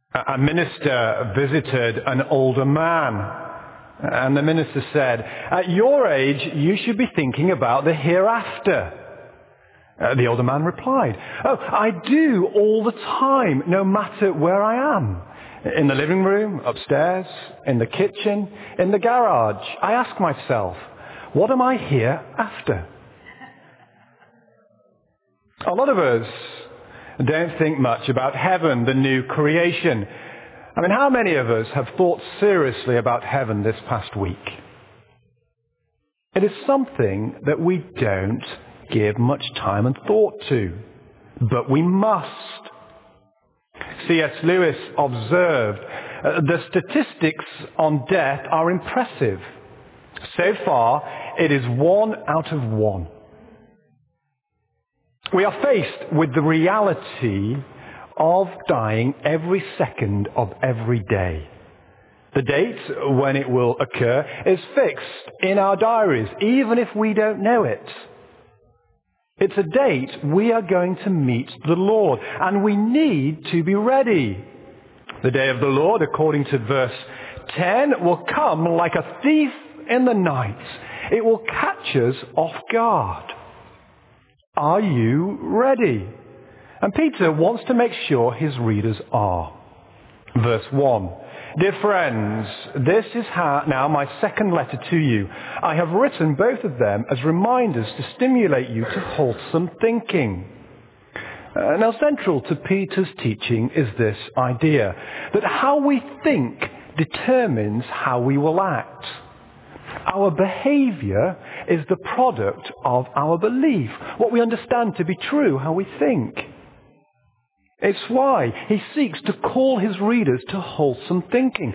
A minister visited an older man, and the minister said, "At your age, you should be thinking about the hereafter." The older man replied, "Oh, I do all the time, no matter where I am. In the living room, upstairs, in the kitchen, in the garage. I ask myself, what am I here after?" A lot of us don't think much about heaven, the new creation. I mean, how many of us have thought seriously about heaven this past week? It is something that we don't give much time and thought to, but we must. C.S. Lewis observed, the statistics on death are impressive. So far, it is 1 out of 1. We are faced with the reality of dying every second of every day. The date when it will occur is fixed in our diaries, even if we don't know it. It's a date we are going to meet the Lord, and we need to be ready. The day of the Lord, according to verse 10, will come like a thief in the night. It will catch us off guard. Are you ready? And Peter wants to make sure his readers are. Verse 1. Dear friends, this is now my second letter to you. I have written both of them as reminders to stimulate you to wholesome thinking. Now, central to Peter's teaching is this idea that how we think determines how we will act. Our behavior is the product of our belief, what we understand to be true, how we think. It's why he seeks to call his readers to wholesome thinking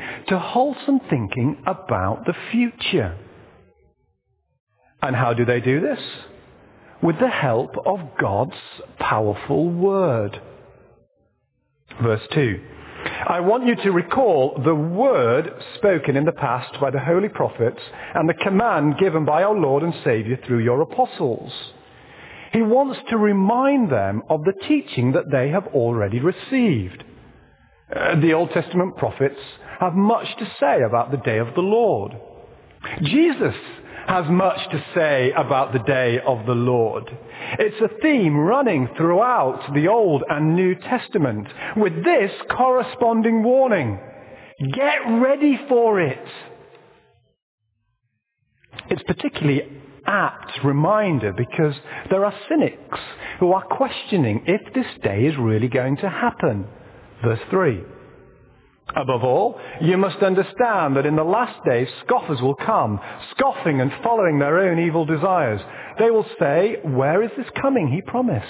about the future. And how do they do this? With the help of God's powerful word. Verse 2. I want you to recall the word spoken in the past by the holy prophets and the command given by our Lord and Saviour through your apostles. He wants to remind them of the teaching that they have already received. The Old Testament prophets have much to say about the day of the Lord. Jesus has much to say about the day of the Lord. It's a theme running throughout the Old and New Testament with this corresponding warning. Get ready for it. It's particularly apt reminder because there are cynics who are questioning if this day is really going to happen. Verse 3. Above all, you must understand that in the last days scoffers will come, scoffing and following their own evil desires. They will say, where is this coming he promised?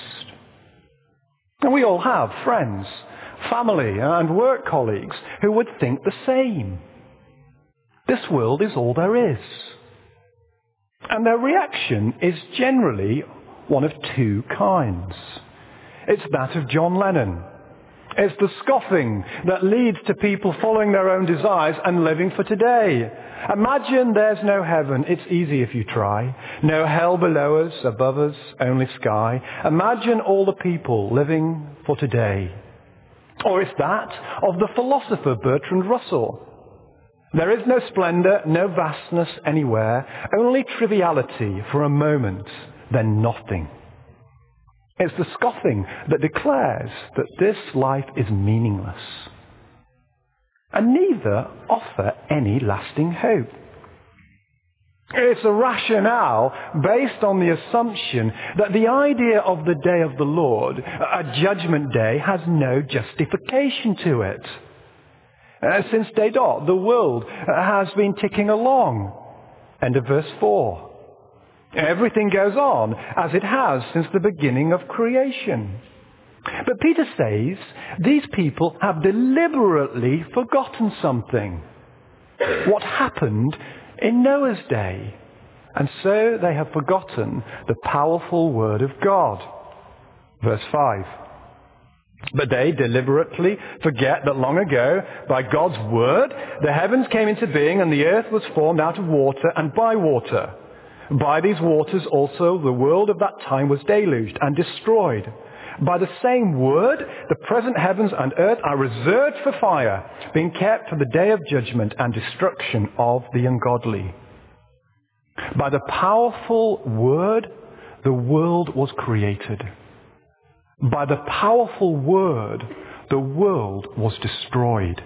And we all have friends, family and work colleagues who would think the same. This world is all there is. And their reaction is generally one of two kinds. It's that of John Lennon. It's the scoffing that leads to people following their own desires and living for today. Imagine there's no heaven. It's easy if you try. No hell below us, above us, only sky. Imagine all the people living for today. Or it's that of the philosopher Bertrand Russell. There is no splendor, no vastness anywhere, only triviality for a moment, then nothing. It's the scoffing that declares that this life is meaningless. And neither offer any lasting hope. It's a rationale based on the assumption that the idea of the day of the Lord, a judgment day, has no justification to it. Since day dot, the world has been ticking along. End of verse 4. Everything goes on as it has since the beginning of creation. But Peter says these people have deliberately forgotten something. What happened in Noah's day. And so they have forgotten the powerful word of God. Verse 5. But they deliberately forget that long ago, by God's word, the heavens came into being and the earth was formed out of water and by water. By these waters also the world of that time was deluged and destroyed. By the same word, the present heavens and earth are reserved for fire, being kept for the day of judgment and destruction of the ungodly. By the powerful word, the world was created. By the powerful word, the world was destroyed.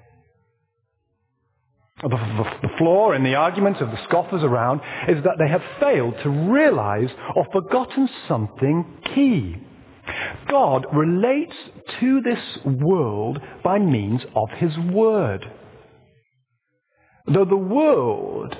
The flaw in the arguments of the scoffers around is that they have failed to realize or forgotten something key. God relates to this world by means of his word. Through the word,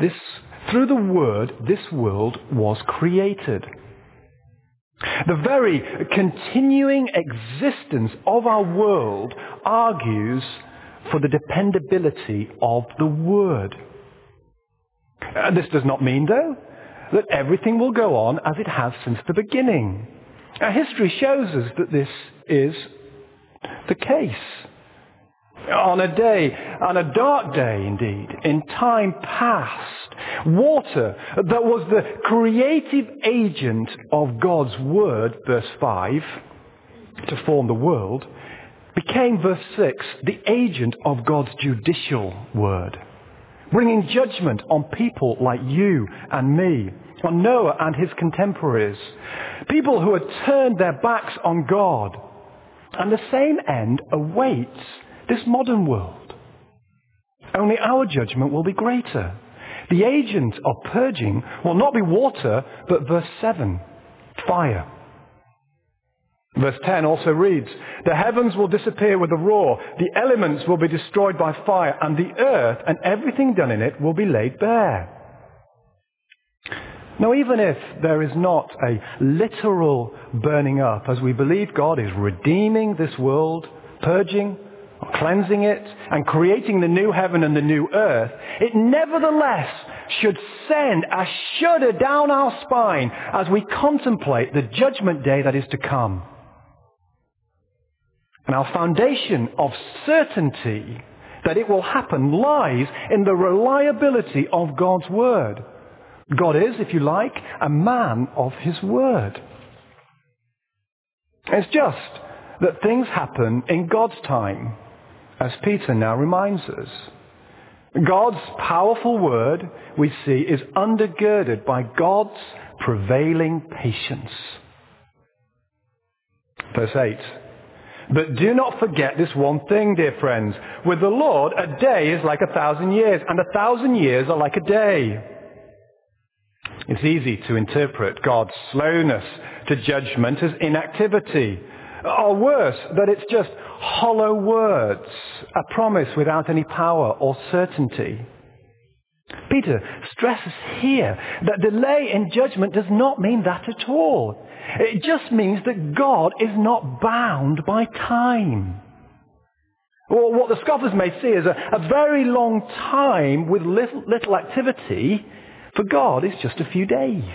this world was created. The very continuing existence of our world argues for the dependability of the word. This does not mean, though, that everything will go on as it has since the beginning. History shows us that this is the case. On a dark day indeed, in time past, water that was the creative agent of God's word, verse 5, to form the world, became, verse 6, the agent of God's judicial word, bringing judgment on people like you and me, on Noah and his contemporaries, people who had turned their backs on God. And the same end awaits this modern world. Only our judgment will be greater. The agent of purging will not be water, but verse 7, fire. Verse 10 also reads, the heavens will disappear with a roar, the elements will be destroyed by fire, and the earth and everything done in it will be laid bare. Now, even if there is not a literal burning up, as we believe God is redeeming this world, purging, cleansing it, and creating the new heaven and the new earth, it nevertheless should send a shudder down our spine as we contemplate the judgment day that is to come. And our foundation of certainty that it will happen lies in the reliability of God's word. God is, if you like, a man of his word. It's just that things happen in God's time, as Peter now reminds us. God's powerful word, we see, is undergirded by God's prevailing patience. Verse 8. But do not forget this one thing, dear friends. With the Lord, a day is like 1,000 years, and 1,000 years are like a day. It's easy to interpret God's slowness to judgment as inactivity, or worse, that it's just hollow words, a promise without any power or certainty. Peter stresses here that delay in judgment does not mean that at all. It just means that God is not bound by time. Or what the scoffers may see as a very long time with little activity, for God is just a few days.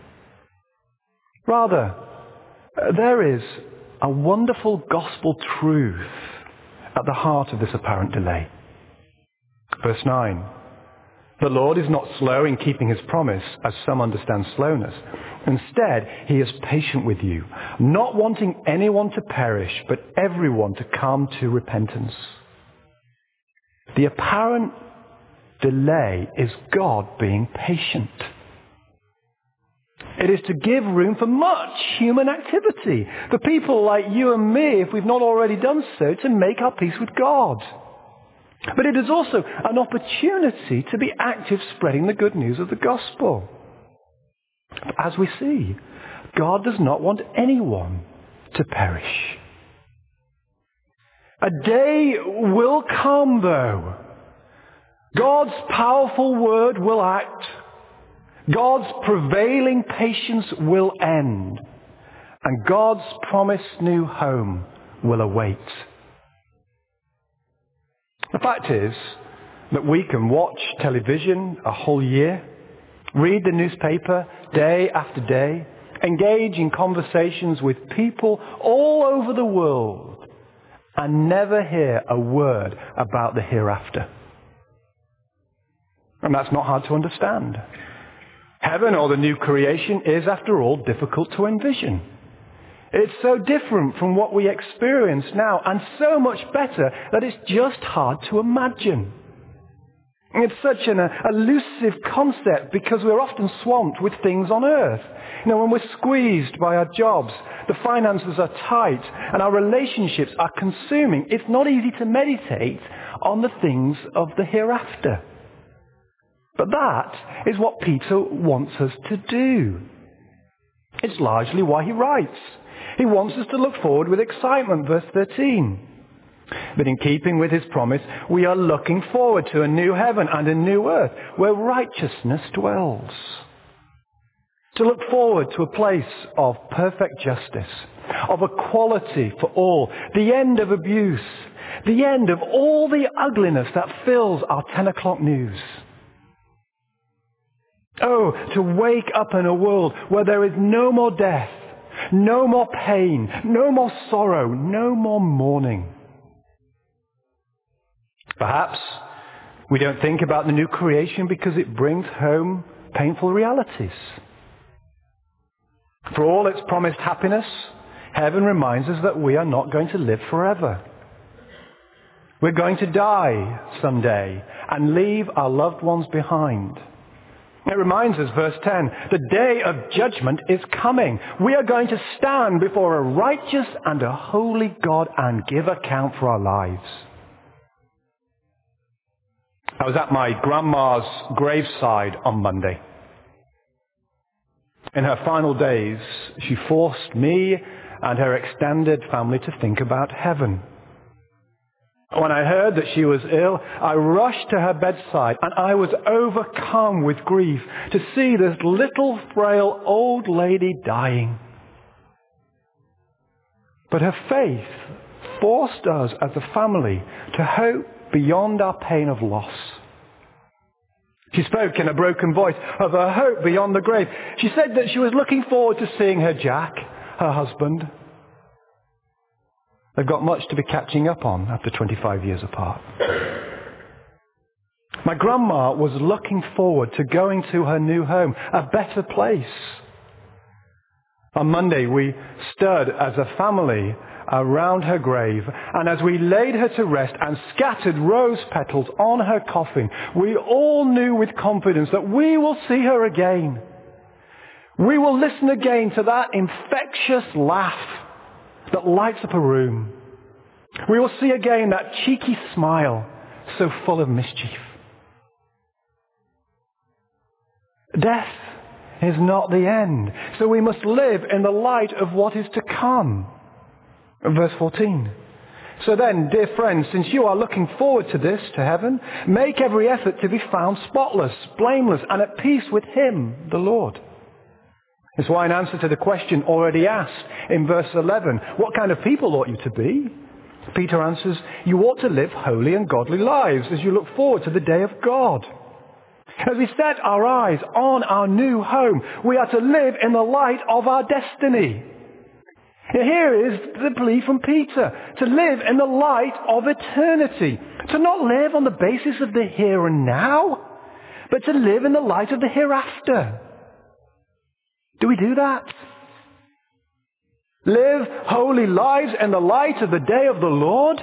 Rather, there is a wonderful gospel truth at the heart of this apparent delay. Verse 9. The Lord is not slow in keeping his promise, as some understand slowness. Instead, he is patient with you, not wanting anyone to perish, but everyone to come to repentance. The apparent delay is God being patient. It is to give room for much human activity, for people like you and me, if we've not already done so, to make our peace with God. But it is also an opportunity to be active spreading the good news of the gospel. As we see, God does not want anyone to perish. A day will come, though. God's powerful word will act. God's prevailing patience will end. And God's promised new home will await. The fact is that we can watch television a whole year, read the newspaper day after day, engage in conversations with people all over the world, and never hear a word about the hereafter. And that's not hard to understand. Heaven or the new creation is, after all, difficult to envision. It's so different from what we experience now, and so much better that it's just hard to imagine. It's such an elusive concept because we're often swamped with things on earth. When we're squeezed by our jobs, the finances are tight, and our relationships are consuming, it's not easy to meditate on the things of the hereafter. But that is what Peter wants us to do. It's largely why he writes. He wants us to look forward with excitement, verse 13. But in keeping with his promise, we are looking forward to a new heaven and a new earth where righteousness dwells. To look forward to a place of perfect justice, of equality for all, the end of abuse, the end of all the ugliness that fills our 10 o'clock news. Oh, to wake up in a world where there is no more death, no more pain, no more sorrow, no more mourning. Perhaps we don't think about the new creation because it brings home painful realities. For all its promised happiness, heaven reminds us that we are not going to live forever. We're going to die someday and leave our loved ones behind. It reminds us, verse 10, the day of judgment is coming. We are going to stand before a righteous and a holy God and give account for our lives. I was at my grandma's graveside on Monday. In her final days, she forced me and her extended family to think about heaven. When I heard that she was ill, I rushed to her bedside and I was overcome with grief to see this little frail old lady dying. But her faith forced us as a family to hope beyond our pain of loss. She spoke in a broken voice of her hope beyond the grave. She said that she was looking forward to seeing her Jack, her husband. They've got much to be catching up on after 25 years apart. My grandma was looking forward to going to her new home, a better place. On Monday, we stood as a family around her grave, and as we laid her to rest and scattered rose petals on her coffin, we all knew with confidence that we will see her again. We will listen again to that infectious laugh that lights up a room. We will see again that cheeky smile so full of mischief. Death is not the end, so we must live in the light of what is to come. Verse 14. So then, dear friends, since you are looking forward to this, to heaven, make every effort to be found spotless, blameless, and at peace with him, the Lord. That's why in answer to the question already asked in verse 11, what kind of people ought you to be? Peter answers, you ought to live holy and godly lives as you look forward to the day of God. As we set our eyes on our new home, we are to live in the light of our destiny. Here is the plea from Peter, to live in the light of eternity, to not live on the basis of the here and now, but to live in the light of the hereafter. Do we do that? Live holy lives in the light of the day of the Lord?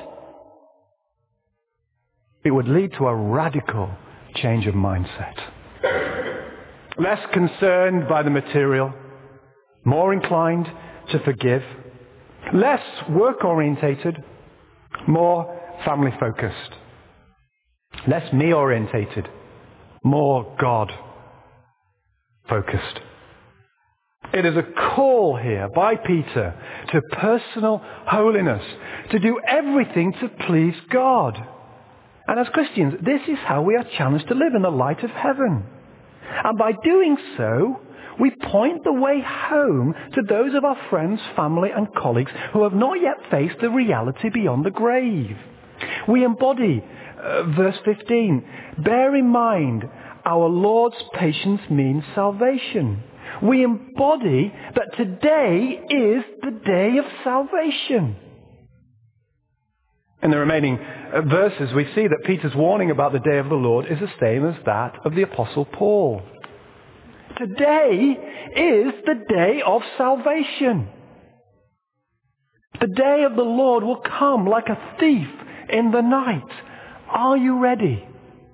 It would lead to a radical change of mindset. Less concerned by the material, more inclined to forgive, less work-orientated, more family-focused, less me-orientated, more God-focused. It is a call here by Peter to personal holiness, to do everything to please God. And as Christians, this is how we are challenged to live in the light of heaven. And by doing so, we point the way home to those of our friends, family and colleagues who have not yet faced the reality beyond the grave. We embody, verse 15, bear in mind our Lord's patience means salvation. We embody that today is the day of salvation. In the remaining verses, we see that Peter's warning about the day of the Lord is the same as that of the Apostle Paul. Today is the day of salvation. The day of the Lord will come like a thief in the night. Are you ready?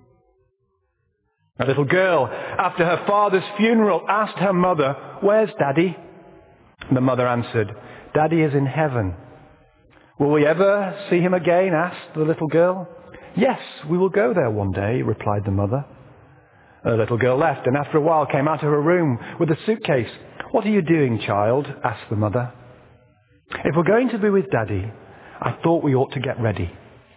A little girl, after her father's funeral, asked her mother, "Where's Daddy?" The mother answered, "Daddy is in heaven." "Will we ever see him again?" asked the little girl. "Yes, we will go there one day," replied the mother. The little girl left and after a while came out of her room with a suitcase. "What are you doing, child?" asked the mother. "If we're going to be with Daddy, I thought we ought to get ready."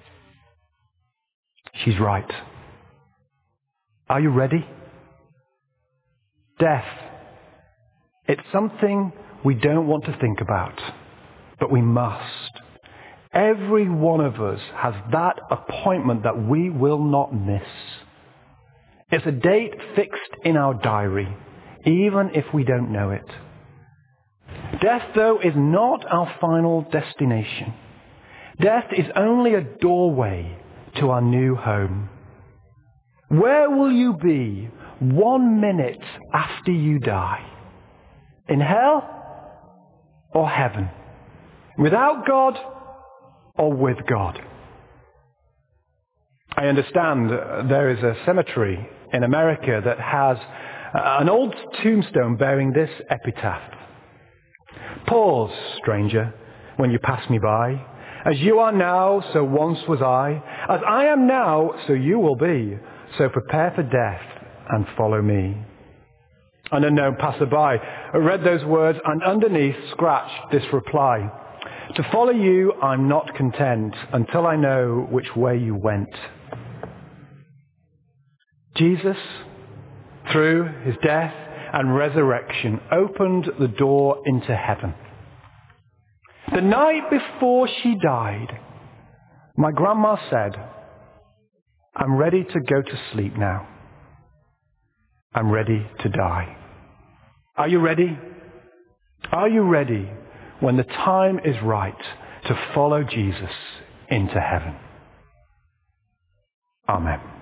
She's right. Are you ready? Death. It's something we don't want to think about, but we must. Every one of us has that appointment that we will not miss. It's a date fixed in our diary, even if we don't know it. Death, though, is not our final destination. Death is only a doorway to our new home. Where will you be 1 minute after you die? In hell or heaven? Without God or with God? I understand there is a cemetery in America that has an old tombstone bearing this epitaph. "Pause, stranger, when you pass me by. As you are now, so once was I. As I am now, so you will be. So prepare for death and follow me." An unknown passerby read those words and underneath scratched this reply. "To follow you, I'm not content until I know which way you went." Jesus, through his death and resurrection, opened the door into heaven. The night before she died, my grandma said, "I'm ready to go to sleep now. I'm ready to die." Are you ready? Are you ready when the time is right to follow Jesus into heaven? Amen.